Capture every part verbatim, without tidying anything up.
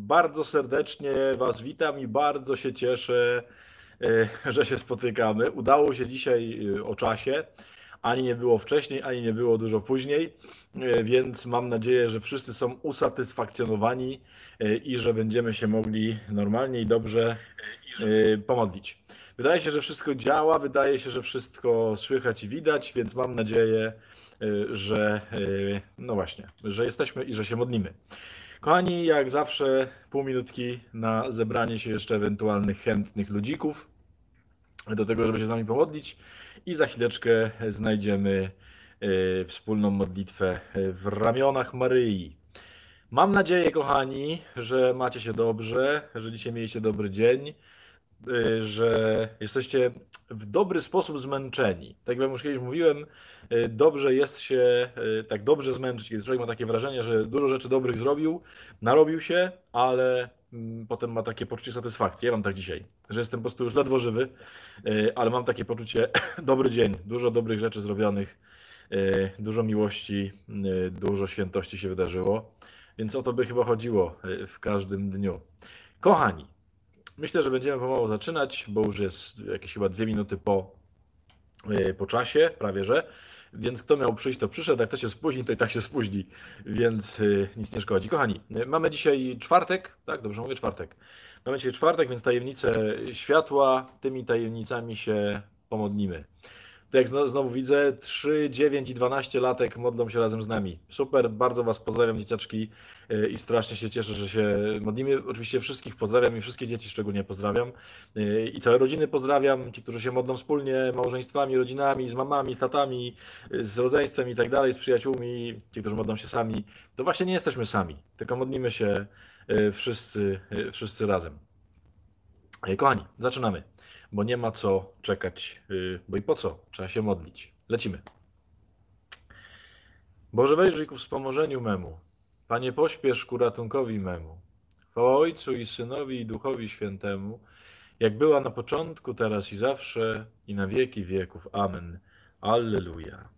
Bardzo serdecznie Was witam i bardzo się cieszę, e, że się spotykamy. Udało się dzisiaj e, o czasie. Ani nie było wcześniej, ani nie było dużo później, e, więc mam nadzieję, że wszyscy są usatysfakcjonowani e, i że będziemy się mogli normalnie i dobrze e, pomodlić. Wydaje się, że wszystko działa, wydaje się, że wszystko słychać i widać, więc mam nadzieję, e, że e, no właśnie, że jesteśmy i że się modlimy. Kochani, jak zawsze pół minutki na zebranie się jeszcze ewentualnych chętnych ludzików do tego, żeby się z nami pomodlić i za chwileczkę znajdziemy e, wspólną modlitwę w ramionach Maryi. Mam nadzieję, kochani, że macie się dobrze, że dzisiaj mieliście dobry dzień, y, że jesteście w dobry sposób zmęczeni. Tak jak już kiedyś mówiłem, y, dobrze jest się y, tak dobrze zmęczyć, kiedy człowiek ma takie wrażenie, że dużo rzeczy dobrych zrobił, narobił się, ale mm, potem ma takie poczucie satysfakcji. Ja mam tak dzisiaj, że jestem po prostu już ledwo żywy, y, ale mam takie poczucie, dobry dzień, dużo dobrych rzeczy zrobionych, y, dużo miłości, y, dużo świętości się wydarzyło. Więc o to by chyba chodziło y, w każdym dniu. Kochani, myślę, że będziemy pomału zaczynać, bo już jest jakieś chyba dwie minuty po, y, po czasie, prawie że. Więc kto miał przyjść, to przyszedł, jak kto się spóźni, to i tak się spóźni, więc y, nic nie szkodzi. Kochani, y, mamy dzisiaj czwartek, tak? Dobrze mówię, czwartek. Mamy dzisiaj czwartek, więc tajemnice światła, tymi tajemnicami się pomodlimy. To jak znowu widzę, trzy, dziewięć i dwanaście latek modlą się razem z nami. Super, bardzo Was pozdrawiam, dzieciaczki, i strasznie się cieszę, że się modlimy. Oczywiście wszystkich pozdrawiam i wszystkie dzieci szczególnie pozdrawiam. I całe rodziny pozdrawiam, ci, którzy się modlą wspólnie, małżeństwami, rodzinami, z mamami, z tatami, z rodzeństwem i tak dalej, z przyjaciółmi, ci, którzy modlą się sami. To właśnie nie jesteśmy sami, tylko modlimy się wszyscy, wszyscy razem. Kochani, zaczynamy, bo nie ma co czekać, bo i po co? Trzeba się modlić. Lecimy. Boże, wejrzyj ku wspomożeniu memu. Panie, pośpiesz ku ratunkowi memu. Chwała Ojcu i Synowi i Duchowi Świętemu, jak była na początku, teraz i zawsze, i na wieki wieków. Amen. Alleluja.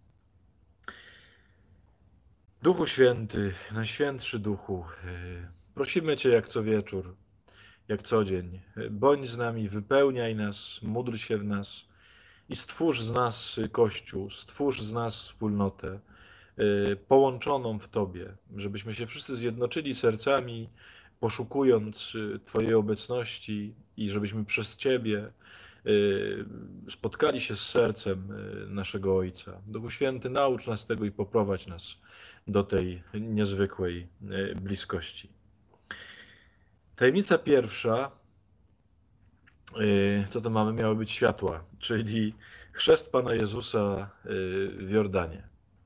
Duchu Święty, Najświętszy Duchu, prosimy Cię jak co wieczór, jak co dzień. Bądź z nami, wypełniaj nas, módl się w nas i stwórz z nas Kościół, stwórz z nas wspólnotę połączoną w Tobie, żebyśmy się wszyscy zjednoczyli sercami, poszukując Twojej obecności i żebyśmy przez Ciebie spotkali się z sercem naszego Ojca. Duchu Święty, naucz nas tego i poprowadź nas do tej niezwykłej bliskości. Tajemnica pierwsza, co to mamy, miały być światła, czyli chrzest Pana Jezusa w Jordanie.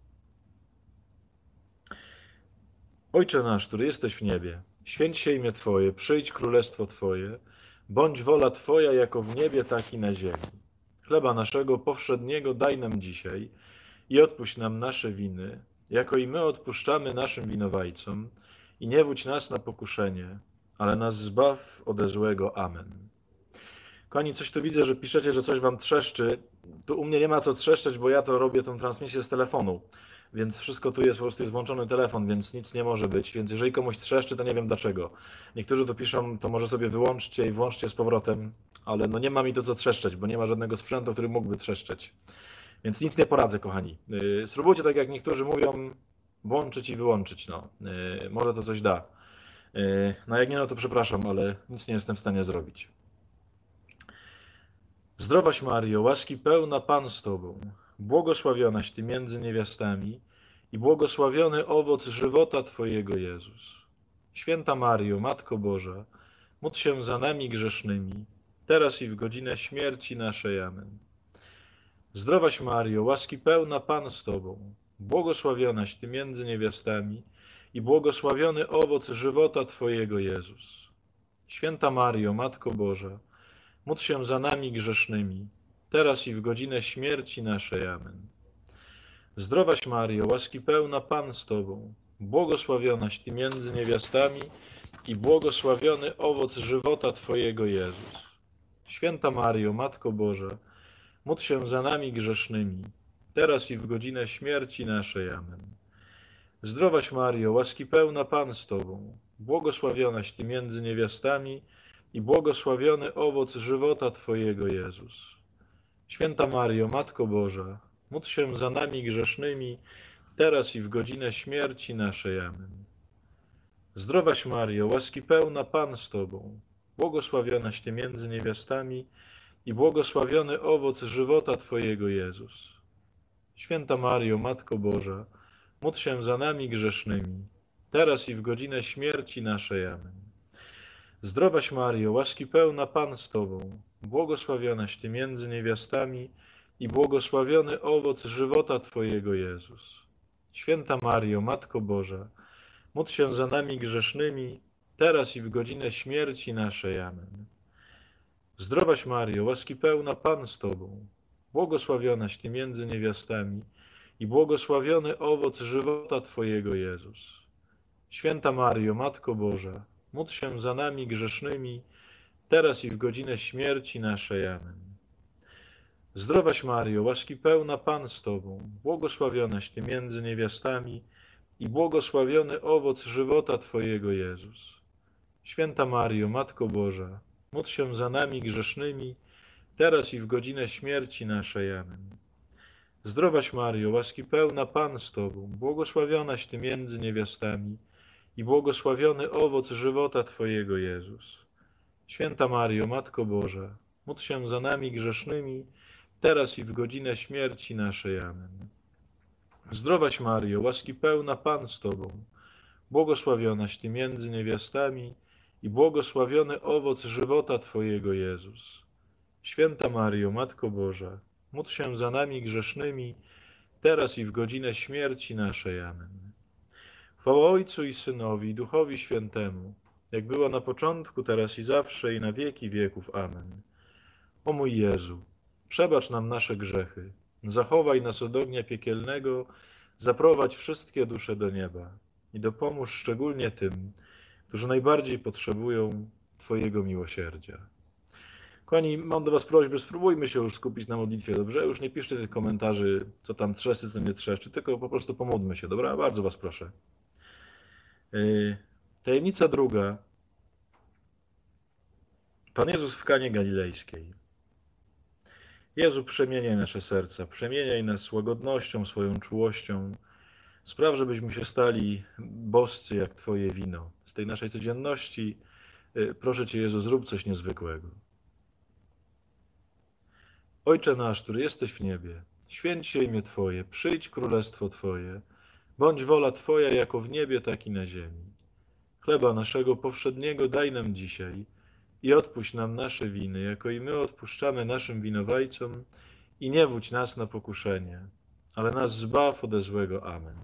Ojcze nasz, który jesteś w niebie, święć się imię Twoje, przyjdź królestwo Twoje, bądź wola Twoja jako w niebie, tak i na ziemi. Chleba naszego powszedniego daj nam dzisiaj i odpuść nam nasze winy, jako i my odpuszczamy naszym winowajcom, i nie wódź nas na pokuszenie, ale nas zbaw ode złego. Amen. Kochani, coś tu widzę, że piszecie, że coś wam trzeszczy. Tu u mnie nie ma co trzeszczeć, bo ja to robię tą transmisję z telefonu. Więc wszystko tu jest, po prostu jest włączony telefon, więc nic nie może być. Więc jeżeli komuś trzeszczy, to nie wiem dlaczego. Niektórzy tu piszą, to może sobie wyłączcie i włączcie z powrotem, ale no nie ma mi tu co trzeszczeć, bo nie ma żadnego sprzętu, który mógłby trzeszczeć. Więc nic nie poradzę, kochani. Yy, spróbujcie tak jak niektórzy mówią, włączyć i wyłączyć. No. Yy, może to coś da. Yy, no jak nie, no to przepraszam, ale nic nie jestem w stanie zrobić. Zdrowaś Mario, łaski pełna Pan z Tobą, błogosławionaś Ty między niewiastami i błogosławiony owoc żywota Twojego Jezus. Święta Mario, Matko Boża, módl się za nami grzesznymi, teraz i w godzinę śmierci naszej. Amen. Zdrowaś Mario, łaski pełna Pan z Tobą, błogosławionaś Ty między niewiastami i błogosławiony owoc żywota Twojego Jezus. Święta Mario, Matko Boża, módl się za nami grzesznymi, teraz i w godzinę śmierci naszej. Amen. Zdrowaś Mario, łaski pełna Pan z Tobą, błogosławionaś Ty między niewiastami i błogosławiony owoc żywota Twojego Jezus. Święta Mario, Matko Boża, módl się za nami grzesznymi, teraz i w godzinę śmierci naszej. Amen. Zdrowaś Mario, łaski pełna Pan z Tobą, błogosławionaś Ty między niewiastami i błogosławiony owoc żywota Twojego, Jezus. Święta Mario, Matko Boża, módl się za nami grzesznymi, teraz i w godzinę śmierci naszej. Amen. Zdrowaś Mario, łaski pełna, Pan z Tobą, błogosławionaś Ty między niewiastami i błogosławiony owoc żywota Twojego, Jezus. Święta Mario, Matko Boża, módl się za nami grzesznymi, teraz i w godzinę śmierci naszej. Amen. Zdrowaś Mario, łaski pełna, Pan z Tobą, błogosławionaś Ty między niewiastami i błogosławiony owoc żywota Twojego, Jezus. Święta Mario, Matko Boża, módl się za nami grzesznymi, teraz i w godzinę śmierci naszej. Amen. Zdrowaś Mario, łaski pełna, Pan z Tobą, błogosławionaś Ty między niewiastami i błogosławiony owoc żywota Twojego, Jezus. Święta Mario, Matko Boża, módl się za nami grzesznymi, teraz i w godzinę śmierci naszej. Amen. Zdrowaś Mario, łaski pełna, Pan z Tobą, błogosławionaś Ty między niewiastami i błogosławiony owoc żywota Twojego, Jezus. Święta Mario, Matko Boża, módl się za nami grzesznymi, teraz i w godzinę śmierci naszej. Amen. Zdrowaś Mario, łaski pełna, Pan z Tobą, błogosławionaś Ty między niewiastami i błogosławiony owoc żywota Twojego, Jezus. Święta Mario, Matko Boża, módl się za nami grzesznymi, teraz i w godzinę śmierci naszej. Amen. Zdrowaś Mario, łaski pełna, Pan z Tobą, błogosławionaś Ty między niewiastami i błogosławiony owoc żywota Twojego, Jezus. Święta Mario, Matko Boża, módl się za nami grzesznymi, teraz i w godzinę śmierci naszej. Amen. Chwała Ojcu i Synowi, i Duchowi Świętemu, jak było na początku, teraz i zawsze, i na wieki wieków. Amen. O mój Jezu, przebacz nam nasze grzechy, zachowaj nas od ognia piekielnego, zaprowadź wszystkie dusze do nieba i dopomóż szczególnie tym, którzy najbardziej potrzebują Twojego miłosierdzia. Kochani, mam do Was prośbę, spróbujmy się już skupić na modlitwie, dobrze? Już nie piszcie tych komentarzy, co tam trzeszczy, co nie trzeszczy, tylko po prostu pomódlmy się, dobra? Bardzo Was proszę. Tajemnica druga. Pan Jezus w Kanie Galilejskiej. Jezu, przemieniaj nasze serca, przemieniaj nas łagodnością, swoją czułością. Spraw, żebyśmy się stali boscy jak Twoje wino. Z tej naszej codzienności proszę Cię, Jezu, zrób coś niezwykłego. Ojcze nasz, który jesteś w niebie, święć się imię Twoje, przyjdź królestwo Twoje, bądź wola Twoja jako w niebie, tak i na ziemi. Chleba naszego powszedniego daj nam dzisiaj i odpuść nam nasze winy, jako i my odpuszczamy naszym winowajcom, i nie wódź nas na pokuszenie, ale nas zbaw ode złego. Amen.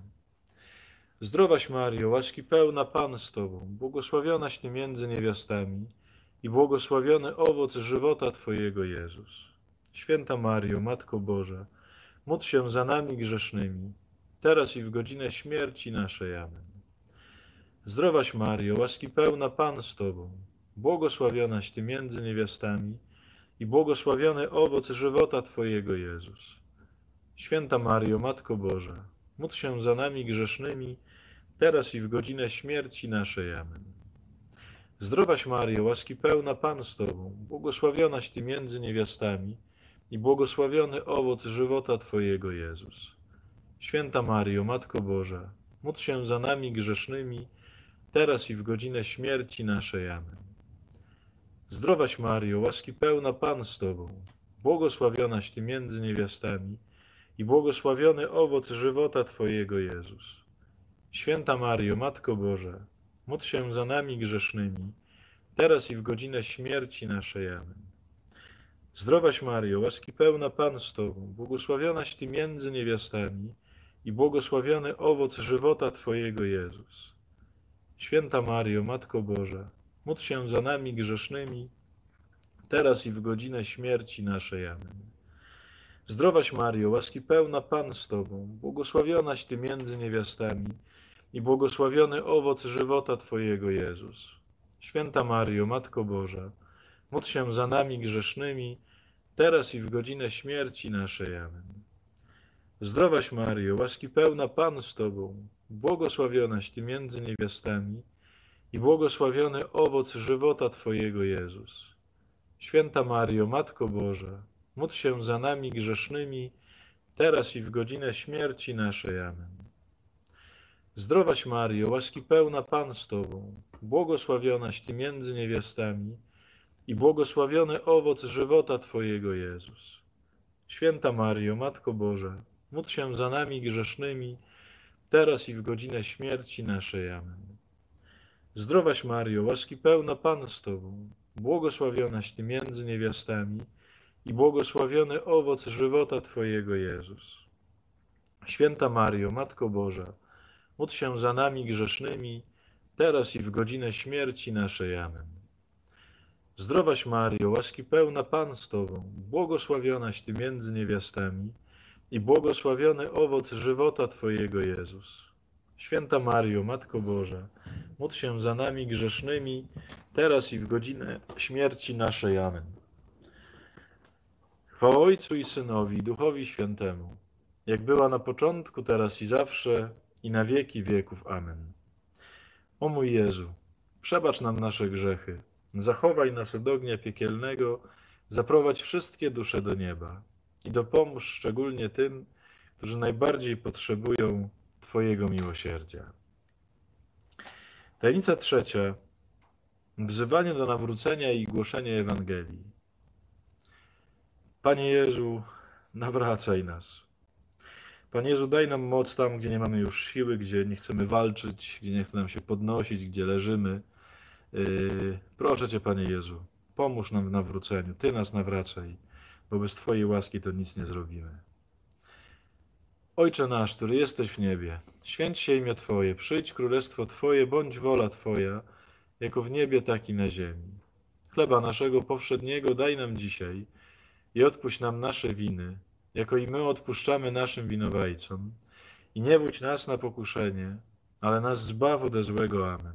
Zdrowaś Mario, łaski pełna, Pan z Tobą, błogosławionaś Ty między niewiastami i błogosławiony owoc żywota Twojego, Jezus. Święta Mario, Matko Boża, módl się za nami grzesznymi, teraz i w godzinę śmierci naszej. Amen. Zdrowaś Mario, łaski pełna, Pan z Tobą, błogosławionaś Ty między niewiastami i błogosławiony owoc żywota Twojego, Jezus. Święta Mario, Matko Boża, módl się za nami grzesznymi, teraz i w godzinę śmierci naszej. Amen. Zdrowaś Mario, łaski pełna, Pan z Tobą, błogosławionaś Ty między niewiastami i błogosławiony owoc żywota Twojego, Jezus. Święta Mario, Matko Boża, módl się za nami grzesznymi, teraz i w godzinę śmierci naszej. Amen. Zdrowaś Mario, łaski pełna, Pan z Tobą, błogosławionaś Ty między niewiastami i błogosławiony owoc żywota Twojego, Jezus. Święta Mario, Matko Boża, módl się za nami grzesznymi, teraz i w godzinę śmierci naszej. Amen. Zdrowaś Mario, łaski pełna, Pan z Tobą, błogosławionaś Ty między niewiastami i błogosławiony owoc żywota Twojego, Jezus. Święta Mario, Matko Boża, módl się za nami grzesznymi, teraz i w godzinę śmierci naszej. Amen. Zdrowaś Mario, łaski pełna, Pan z Tobą, błogosławionaś Ty między niewiastami i błogosławiony owoc żywota Twojego, Jezus. Święta Mario, Matko Boża, módl się za nami grzesznymi, teraz i w godzinę śmierci naszej. Amen. Zdrowaś Mario, łaski pełna, Pan z Tobą, błogosławionaś Ty między niewiastami i błogosławiony owoc żywota Twojego, Jezus. Święta Mario, Matko Boża, módl się za nami grzesznymi, teraz i w godzinę śmierci naszej. Amen. Zdrowaś Mario, łaski pełna Pan z Tobą, błogosławionaś Ty między niewiastami i błogosławiony owoc żywota Twojego, Jezus. Święta Mario, Matko Boża, módl się za nami grzesznymi, teraz i w godzinę śmierci naszej. Amen. Zdrowaś Mario, łaski pełna Pan z Tobą, błogosławionaś Ty między niewiastami i błogosławiony owoc żywota Twojego, Jezus. Święta Mario, Matko Boża, módl się za nami grzesznymi, teraz i w godzinę śmierci naszej. Amen. Zdrowaś Mario, łaski pełna Pan z Tobą, błogosławionaś Ty między niewiastami i błogosławiony owoc żywota Twojego, Jezus. Święta Mario, Matko Boża, módl się za nami grzesznymi, teraz i w godzinę śmierci naszej. Amen. Chwała Ojcu i Synowi, i Duchowi Świętemu, jak była na początku, teraz i zawsze, i na wieki wieków. Amen. O mój Jezu, przebacz nam nasze grzechy, zachowaj nas od ognia piekielnego, zaprowadź wszystkie dusze do nieba i dopomóż szczególnie tym, którzy najbardziej potrzebują Twojego miłosierdzia. Tajemnica trzecia. Wzywanie do nawrócenia i głoszenie Ewangelii. Panie Jezu, nawracaj nas. Panie Jezu, daj nam moc tam, gdzie nie mamy już siły, gdzie nie chcemy walczyć, gdzie nie chce nam się podnosić, gdzie leżymy. Yy, proszę Cię, Panie Jezu, pomóż nam w nawróceniu. Ty nas nawracaj, bo bez Twojej łaski to nic nie zrobimy. Ojcze nasz, który jesteś w niebie, święć się imię Twoje, przyjdź królestwo Twoje, bądź wola Twoja, jako w niebie, tak i na ziemi. Chleba naszego powszedniego daj nam dzisiaj i odpuść nam nasze winy, jako i my odpuszczamy naszym winowajcom. I nie wódź nas na pokuszenie, ale nas zbaw ode złego. Amen.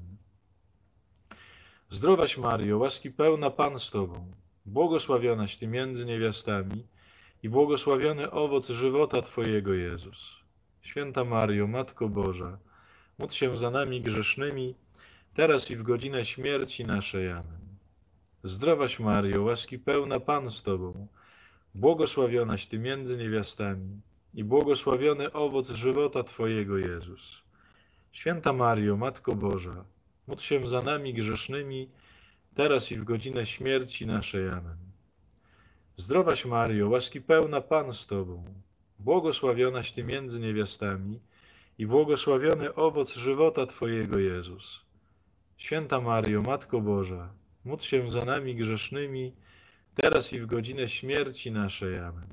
Zdrowaś Mario, łaski pełna Pan z Tobą, błogosławionaś Ty między niewiastami i błogosławiony owoc żywota Twojego, Jezus. Święta Mario, Matko Boża, módl się za nami grzesznymi, teraz i w godzinę śmierci naszej. Amen. Zdrowaś Mario, łaski pełna Pan z Tobą, błogosławionaś Ty między niewiastami i błogosławiony owoc żywota Twojego, Jezus. Święta Mario, Matko Boża, módl się za nami grzesznymi, teraz i w godzinę śmierci naszej. Amen. Zdrowaś Mario, łaski pełna Pan z Tobą, błogosławionaś Ty między niewiastami i błogosławiony owoc żywota Twojego, Jezus. Święta Mario, Matko Boża, módl się za nami grzesznymi, teraz i w godzinę śmierci naszej. Amen.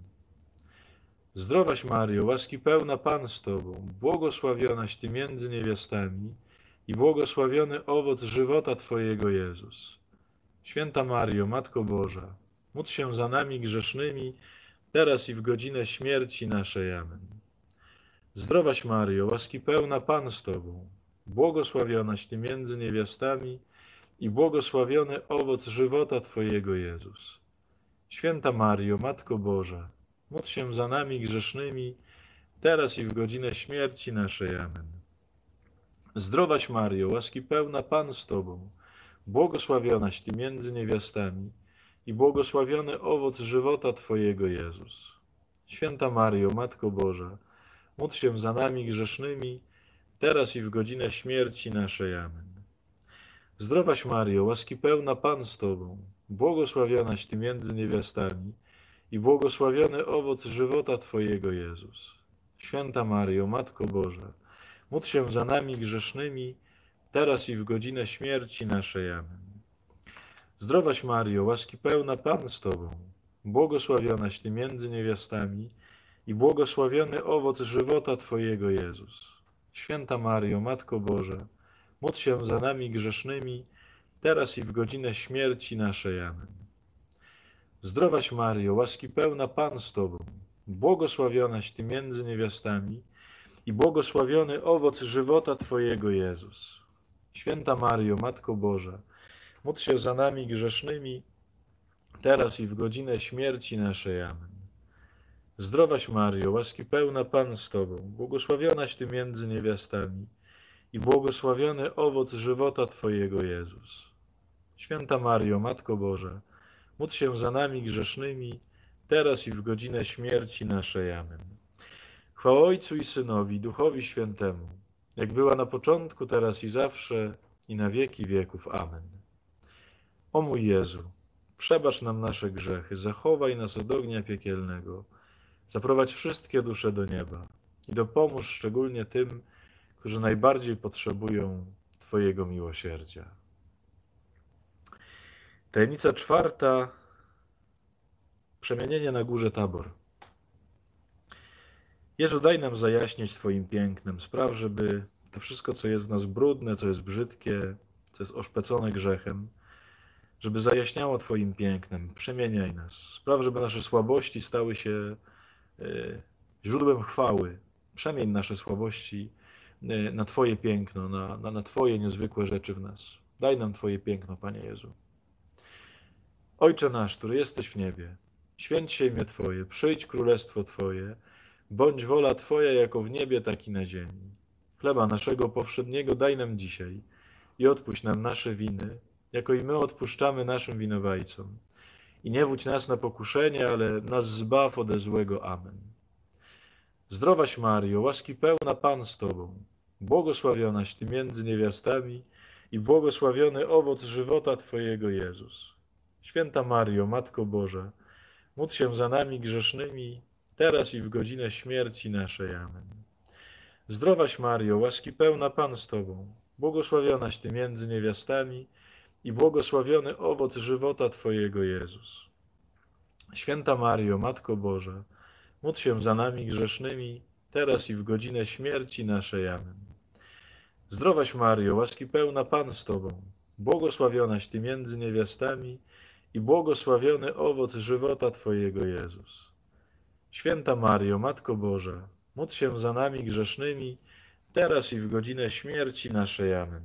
Zdrowaś Mario, łaski pełna Pan z Tobą, błogosławionaś Ty między niewiastami i błogosławiony owoc żywota Twojego, Jezus. Święta Mario, Matko Boża, módl się za nami grzesznymi, teraz i w godzinę śmierci naszej. Amen. Zdrowaś Mario, łaski pełna Pan z Tobą, błogosławionaś Ty między niewiastami i błogosławiony owoc żywota Twojego, Jezus. Święta Mario, Matko Boża, módl się za nami grzesznymi, teraz i w godzinę śmierci naszej. Amen. Zdrowaś Mario, łaski pełna Pan z Tobą, błogosławionaś Ty między niewiastami i błogosławiony owoc żywota Twojego, Jezus. Święta Mario, Matko Boża, módl się za nami grzesznymi, teraz i w godzinę śmierci naszej. Amen. Zdrowaś Mario, łaski pełna Pan z Tobą, błogosławionaś Ty między niewiastami i błogosławiony owoc żywota Twojego, Jezus. Święta Mario, Matko Boża, módl się za nami grzesznymi, teraz i w godzinę śmierci naszej. Amen. Zdrowaś Mario, łaski pełna Pan z Tobą, błogosławionaś Ty między niewiastami i błogosławiony owoc żywota Twojego, Jezus. Święta Mario, Matko Boża, módl się za nami grzesznymi, teraz i w godzinę śmierci naszej. Amen. Zdrowaś Mario, łaski pełna Pan z Tobą, błogosławionaś Ty między niewiastami i błogosławiony owoc żywota Twojego, Jezus. Święta Mario, Matko Boża, módl się za nami grzesznymi, teraz i w godzinę śmierci naszej. Amen. Zdrowaś Mario, łaski pełna Pan z Tobą, błogosławionaś Ty między niewiastami i błogosławiony owoc żywota Twojego, Jezus. Święta Mario, Matko Boża, módl się za nami grzesznymi, teraz i w godzinę śmierci naszej. Amen. Chwała Ojcu i Synowi, Duchowi Świętemu, jak była na początku, teraz i zawsze, i na wieki wieków. Amen. O mój Jezu, przebacz nam nasze grzechy, zachowaj nas od ognia piekielnego, zaprowadź wszystkie dusze do nieba i dopomóż szczególnie tym, którzy najbardziej potrzebują Twojego miłosierdzia. Tajemnica czwarta. Przemienienie na górze Tabor. Jezu, daj nam zajaśnieć Twoim pięknem. Spraw, żeby to wszystko, co jest w nas brudne, co jest brzydkie, co jest oszpecone grzechem, żeby zajaśniało Twoim pięknem. Przemieniaj nas. Spraw, żeby nasze słabości stały się źródłem chwały. Przemień nasze słabości na Twoje piękno, na, na, na Twoje niezwykłe rzeczy w nas. Daj nam Twoje piękno, Panie Jezu. Ojcze nasz, który jesteś w niebie, święć się imię Twoje, przyjdź królestwo Twoje, bądź wola Twoja jako w niebie, tak i na ziemi. Chleba naszego powszedniego daj nam dzisiaj i odpuść nam nasze winy, jako i my odpuszczamy naszym winowajcom. I nie wódź nas na pokuszenie, ale nas zbaw ode złego. Amen. Zdrowaś Mario, łaski pełna Pan z Tobą, błogosławionaś Ty między niewiastami i błogosławiony owoc żywota Twojego, Jezus. Święta Mario, Matko Boża, módl się za nami grzesznymi, teraz i w godzinę śmierci naszej. Amen. Zdrowaś Mario, łaski pełna Pan z Tobą, błogosławionaś Ty między niewiastami i błogosławiony owoc żywota Twojego, Jezus. Święta Mario, Matko Boża, módl się za nami grzesznymi, teraz i w godzinę śmierci naszej. Amen. Zdrowaś Mario, łaski pełna Pan z Tobą, błogosławionaś Ty między niewiastami i błogosławiony owoc żywota Twojego, Jezus. Święta Mario, Matko Boża, módl się za nami grzesznymi, teraz i w godzinę śmierci naszej. Amen.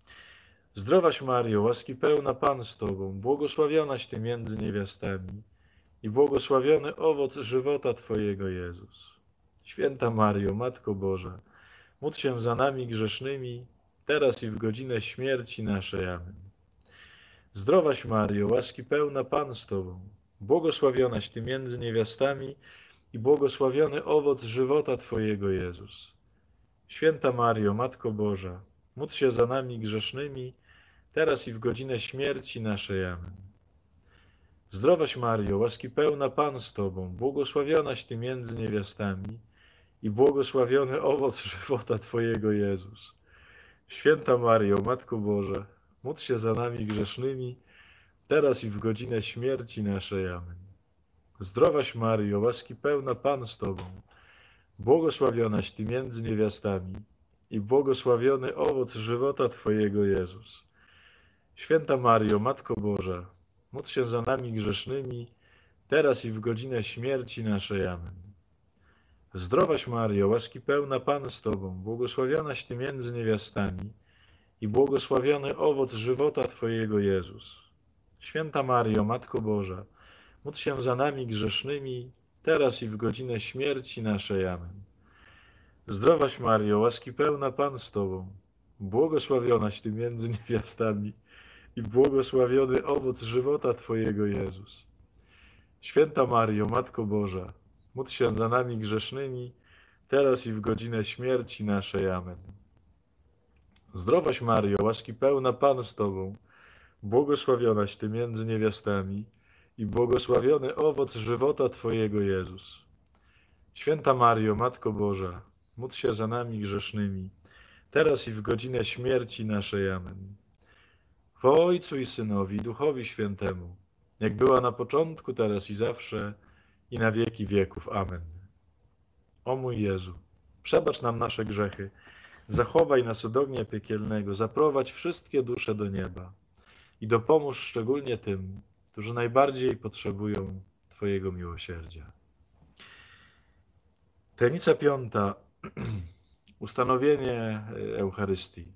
Zdrowaś Mario, łaski pełna Pan z Tobą, błogosławionaś Ty między niewiastami i błogosławiony owoc żywota Twojego, Jezus. Święta Mario, Matko Boża, módl się za nami grzesznymi, teraz i w godzinę śmierci naszej. Amen. Zdrowaś Mario, łaski pełna Pan z Tobą, błogosławionaś Ty między niewiastami i błogosławiony owoc żywota Twojego, Jezus. Święta Mario, Matko Boża, módl się za nami grzesznymi, teraz i w godzinę śmierci naszej. Amen. Zdrowaś Mario, łaski pełna Pan z Tobą, błogosławionaś Ty między niewiastami i błogosławiony owoc żywota Twojego, Jezus. Święta Mario, Matko Boża, módl się za nami grzesznymi, teraz i w godzinę śmierci naszej. Amen. Zdrowaś Mario, łaski pełna Pan z Tobą, błogosławionaś Ty między niewiastami i błogosławiony owoc żywota Twojego, Jezus. Święta Mario, Matko Boża, módl się za nami grzesznymi, teraz i w godzinę śmierci naszej. Amen. Zdrowaś Mario, łaski pełna Pan z Tobą, błogosławionaś Ty między niewiastami i błogosławiony owoc żywota Twojego, Jezus. Święta Mario, Matko Boża, módl się za nami grzesznymi, teraz i w godzinę śmierci naszej. Amen. Zdrowaś Mario, łaski pełna Pan z Tobą, błogosławionaś Ty między niewiastami i błogosławiony owoc żywota Twojego, Jezus. Święta Mario, Matko Boża, módl się za nami grzesznymi, teraz i w godzinę śmierci naszej. Amen. Zdrowaś Mario, łaski pełna Pan z Tobą, błogosławionaś Ty między niewiastami i błogosławiony owoc żywota Twojego, Jezus. Święta Mario, Matko Boża, módl się za nami grzesznymi, teraz i w godzinę śmierci naszej. Amen. Chwała Ojcu i Synowi, Duchowi Świętemu, jak była na początku, teraz i zawsze, i na wieki wieków. Amen. O mój Jezu, przebacz nam nasze grzechy, zachowaj nas od ognia piekielnego, zaprowadź wszystkie dusze do nieba i dopomóż szczególnie tym, którzy najbardziej potrzebują Twojego miłosierdzia. Tajemnica piąta. Ustanowienie Eucharystii.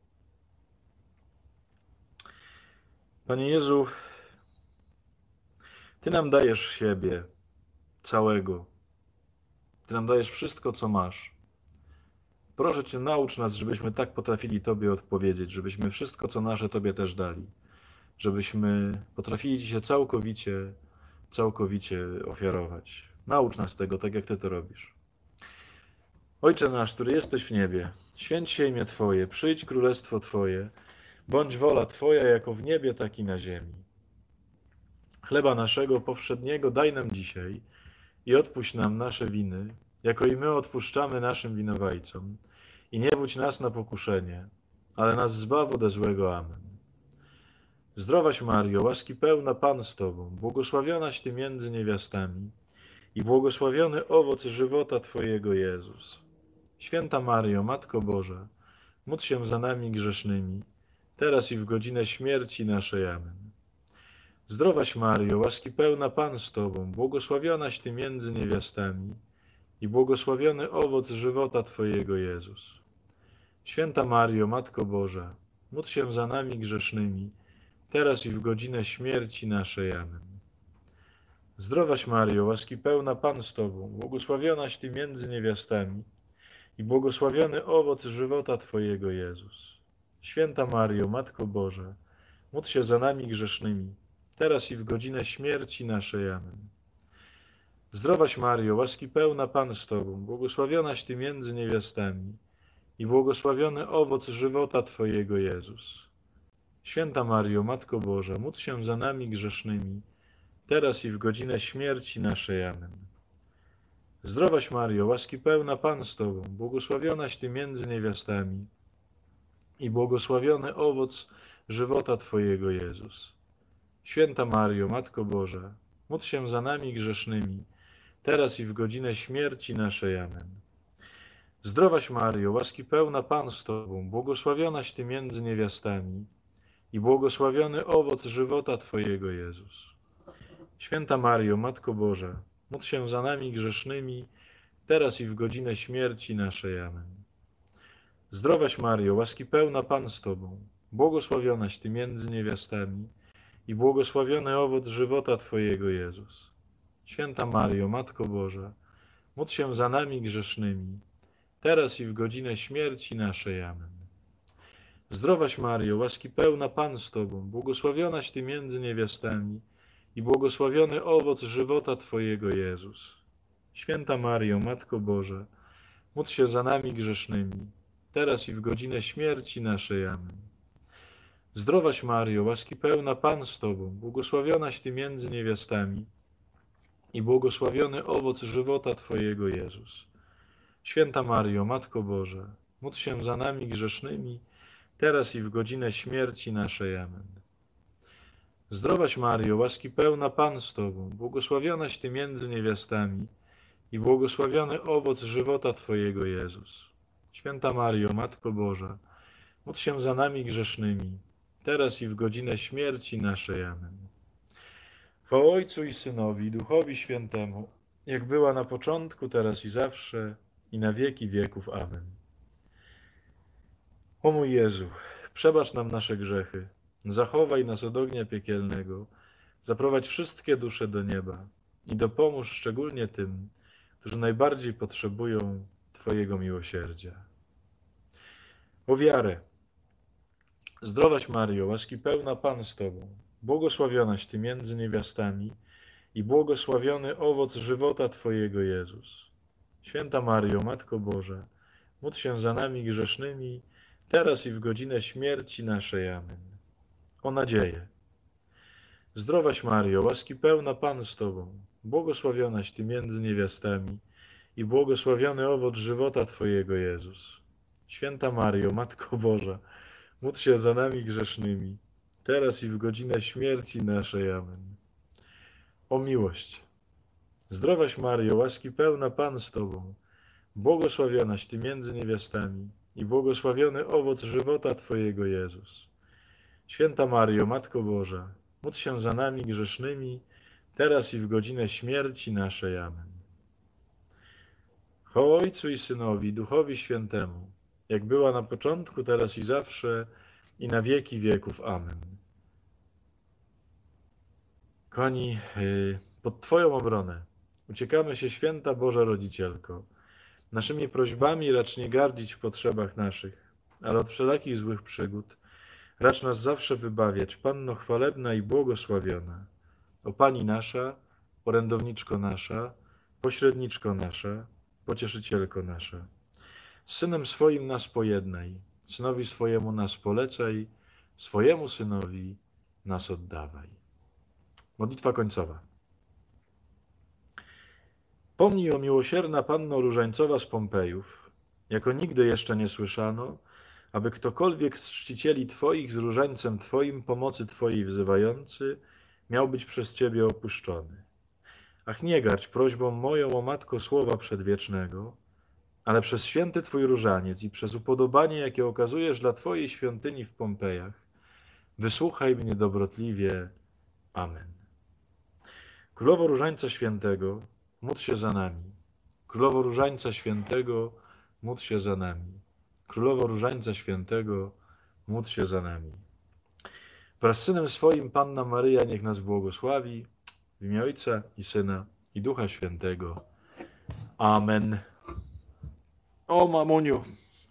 Panie Jezu, Ty nam dajesz siebie całego. Ty nam dajesz wszystko, co masz. Proszę Cię, naucz nas, żebyśmy tak potrafili Tobie odpowiedzieć, żebyśmy wszystko, co nasze, Tobie też dali. Żebyśmy potrafili Ci się całkowicie, całkowicie ofiarować. Naucz nas tego, tak jak Ty to robisz. Ojcze nasz, który jesteś w niebie, święć się imię Twoje, przyjdź królestwo Twoje, bądź wola Twoja jako w niebie, tak i na ziemi. Chleba naszego powszedniego daj nam dzisiaj i odpuść nam nasze winy, jako i my odpuszczamy naszym winowajcom. I nie wódź nas na pokuszenie, ale nas zbaw ode złego. Amen. Zdrowaś Mario, łaski pełna Pan z Tobą, błogosławionaś Ty między niewiastami i błogosławiony owoc żywota Twojego, Jezus. Święta Mario, Matko Boża, módl się za nami grzesznymi, teraz i w godzinę śmierci naszej. Amen. Zdrowaś Mario, łaski pełna Pan z Tobą, błogosławionaś Ty między niewiastami i błogosławiony owoc żywota Twojego, Jezus. Święta Mario, Matko Boża, módl się za nami grzesznymi, teraz i w godzinę śmierci naszej. Amen. Zdrowaś Mario, łaski pełna Pan z Tobą, błogosławionaś Ty między niewiastami i błogosławiony owoc żywota Twojego, Jezus. Święta Mario, Matko Boża, módl się za nami grzesznymi, teraz i w godzinę śmierci naszej. Amen. Zdrowaś Mario, łaski pełna Pan z Tobą, błogosławionaś Ty między niewiastami i błogosławiony owoc żywota Twojego, Jezus. Święta Mario, Matko Boża, módl się za nami grzesznymi, teraz i w godzinę śmierci naszej. Amen. Zdrowaś Mario, łaski pełna Pan z Tobą, błogosławionaś Ty między niewiastami i błogosławiony owoc żywota Twojego, Jezus. Święta Mario, Matko Boża, módl się za nami grzesznymi, teraz i w godzinę śmierci naszej. Amen. Zdrowaś Mario, łaski pełna Pan z Tobą, błogosławionaś Ty między niewiastami i błogosławiony owoc żywota Twojego, Jezus. Święta Mario, Matko Boża, módl się za nami grzesznymi, teraz i w godzinę śmierci naszej. Amen. Zdrowaś Mario, łaski pełna Pan z Tobą, błogosławionaś Ty między niewiastami i błogosławiony owoc żywota Twojego, Jezus. Święta Mario, Matko Boża, módl się za nami grzesznymi, teraz i w godzinę śmierci naszej. Amen. Zdrowaś Mario, łaski pełna Pan z Tobą, błogosławionaś Ty między niewiastami i błogosławiony owoc żywota Twojego, Jezus. Święta Mario, Matko Boża, módl się za nami grzesznymi, teraz i w godzinę śmierci naszej. Amen. Zdrowaś Mario, łaski pełna Pan z Tobą, błogosławionaś Ty między niewiastami i błogosławiony owoc żywota Twojego, Jezus. Święta Mario, Matko Boża, módl się za nami grzesznymi, teraz i w godzinę śmierci naszej. Amen. Zdrowaś Mario, łaski pełna Pan z Tobą, błogosławionaś Ty między niewiastami i błogosławiony owoc żywota Twojego, Jezus. Święta Mario, Matko Boża, módl się za nami grzesznymi, teraz i w godzinę śmierci naszej. Amen. Chwała Ojcu i Synowi, i Duchowi Świętemu, jak była na początku, teraz i zawsze, i na wieki wieków. Amen. O mój Jezu, przebacz nam nasze grzechy, zachowaj nas od ognia piekielnego, zaprowadź wszystkie dusze do nieba i dopomóż szczególnie tym, którzy najbardziej potrzebują Twojego miłosierdzia. O wiarę. Zdrowaś Mario, łaski pełna Pan z Tobą, błogosławionaś Ty między niewiastami i błogosławiony owoc żywota Twojego, Jezus. Święta Mario, Matko Boża, módl się za nami grzesznymi, teraz i w godzinę śmierci naszej. Amen. O nadzieję. Zdrowaś Mario, łaski pełna Pan z Tobą, błogosławionaś Ty między niewiastami i błogosławiony owoc żywota Twojego, Jezus. Święta Mario, Matko Boża, módl się za nami grzesznymi, teraz i w godzinę śmierci naszej. Amen. O miłość. Zdrowaś Mario, łaski pełna Pan z Tobą, błogosławionaś Ty między niewiastami i błogosławiony owoc żywota Twojego, Jezus. Święta Mario, Matko Boża, módl się za nami grzesznymi, teraz i w godzinę śmierci naszej. Amen. Chwała Ojcu i Synowi, i Duchowi Świętemu, jak była na początku, teraz i zawsze, i na wieki wieków. Amen. Kochani, pod Twoją obronę uciekamy się, Święta Boża Rodzicielko. Naszymi prośbami racz nie gardzić w potrzebach naszych, ale od wszelakich złych przygód racz nas zawsze wybawiać, Panno chwalebna i błogosławiona. O Pani nasza, orędowniczko nasza, pośredniczko nasza, pocieszycielko nasza. Z Synem swoim nas pojednaj, Synowi swojemu nas polecaj, swojemu Synowi nas oddawaj. Modlitwa końcowa. Pomnij, o miłosierna Panno Różańcowa z Pompejów, jako nigdy jeszcze nie słyszano, aby ktokolwiek z czcicieli Twoich z różańcem Twoim pomocy Twojej wzywający miał być przez Ciebie opuszczony. Ach, nie garść prośbą moją o Matko Słowa Przedwiecznego, ale przez święty Twój różaniec i przez upodobanie, jakie okazujesz dla Twojej świątyni w Pompejach, wysłuchaj mnie dobrotliwie. Amen. Królowo Różańca Świętego, módl się za nami. Królowo Różańca Świętego, módl się za nami. Królowo Różańca Świętego, módl się za nami. Wraz z Synem swoim Panna Maryja niech nas błogosławi, w imię Ojca i Syna i Ducha Świętego. Amen. O mamuniu.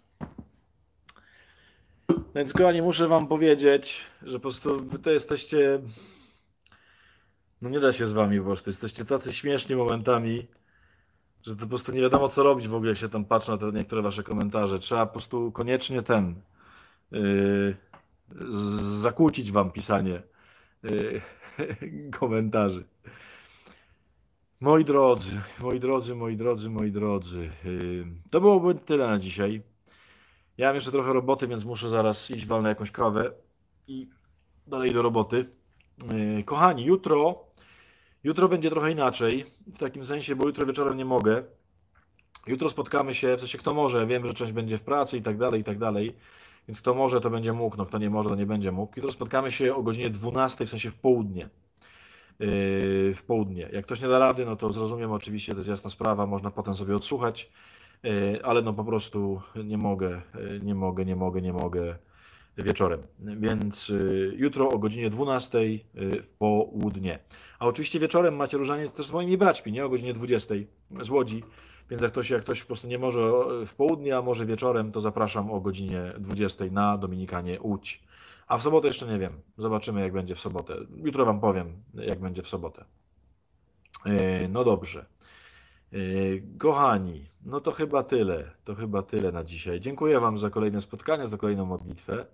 Więc kochani, muszę wam powiedzieć, że po prostu wy to jesteście... No nie da się z wami po prostu. Jesteście tacy śmieszni momentami, że to po prostu nie wiadomo co robić w ogóle, jak się tam patrzy na te niektóre wasze komentarze. Trzeba po prostu koniecznie ten... Yy, zakłócić wam pisanie yy, komentarzy. Moi drodzy, moi drodzy, moi drodzy, moi drodzy, yy, to byłoby tyle na dzisiaj. Ja mam jeszcze trochę roboty, więc muszę zaraz iść, walnę jakąś kawę i dalej do roboty. Yy, kochani, jutro, jutro będzie trochę inaczej, w takim sensie, bo jutro wieczorem nie mogę. Jutro spotkamy się, w sensie kto może, wiem, że część będzie w pracy i tak dalej, i tak dalej. Więc kto może, to będzie mógł, no kto nie może, to nie będzie mógł. Jutro spotkamy się o godzinie dwunastej, w sensie w południe. Yy, w południe. Jak ktoś nie da rady, no to zrozumiem oczywiście, to jest jasna sprawa, można potem sobie odsłuchać, yy, ale no po prostu nie mogę, yy, nie mogę, nie mogę, nie mogę wieczorem. Więc yy, jutro o godzinie dwunastej yy, w południe. A oczywiście wieczorem macie różaniec też z moimi braćmi, nie? O godzinie dwudziestej z Łodzi. Więc jak ktoś, jak ktoś po prostu nie może w południe, a może wieczorem, to zapraszam o godzinie dwudziestej na Dominikanie Łódź. A w sobotę jeszcze nie wiem. Zobaczymy, jak będzie w sobotę. Jutro wam powiem, jak będzie w sobotę. No dobrze. Kochani, no to chyba tyle. To chyba tyle na dzisiaj. Dziękuję wam za kolejne spotkanie, za kolejną modlitwę.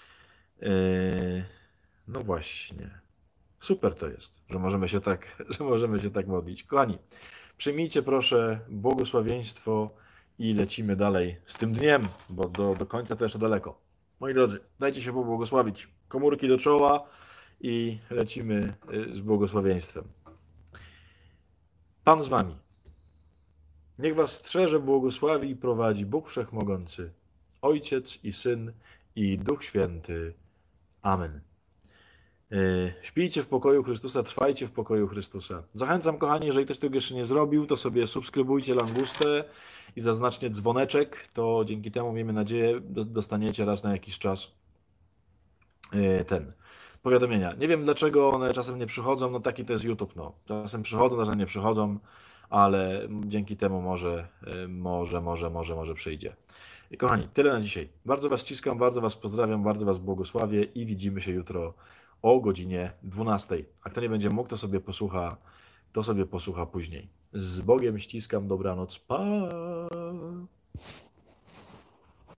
No właśnie. Super to jest, że możemy się tak, że możemy się tak modlić. Kochani, przyjmijcie proszę błogosławieństwo i lecimy dalej z tym dniem, bo do, do końca to jeszcze daleko. Moi drodzy, dajcie się pobłogosławić. Komórki do czoła i lecimy z błogosławieństwem. Pan z wami. Niech was strzeże, błogosławi i prowadzi Bóg Wszechmogący, Ojciec i Syn i Duch Święty. Amen. Śpijcie w pokoju Chrystusa, trwajcie w pokoju Chrystusa. Zachęcam, kochani, jeżeli ktoś tego jeszcze nie zrobił, to sobie subskrybujcie Langustę i zaznaczcie dzwoneczek, to dzięki temu, miejmy nadzieję, dostaniecie raz na jakiś czas ten powiadomienia. Nie wiem, dlaczego one czasem nie przychodzą, no taki to jest YouTube, no. Czasem przychodzą, czasem nie przychodzą, ale dzięki temu może, może, może, może, może przyjdzie. I kochani, tyle na dzisiaj. Bardzo was ściskam, bardzo was pozdrawiam, bardzo was błogosławię i widzimy się jutro o godzinie dwunastej. A kto nie będzie mógł, to sobie posłucha, to sobie posłucha później. Z Bogiem ściskam, dobranoc, pa!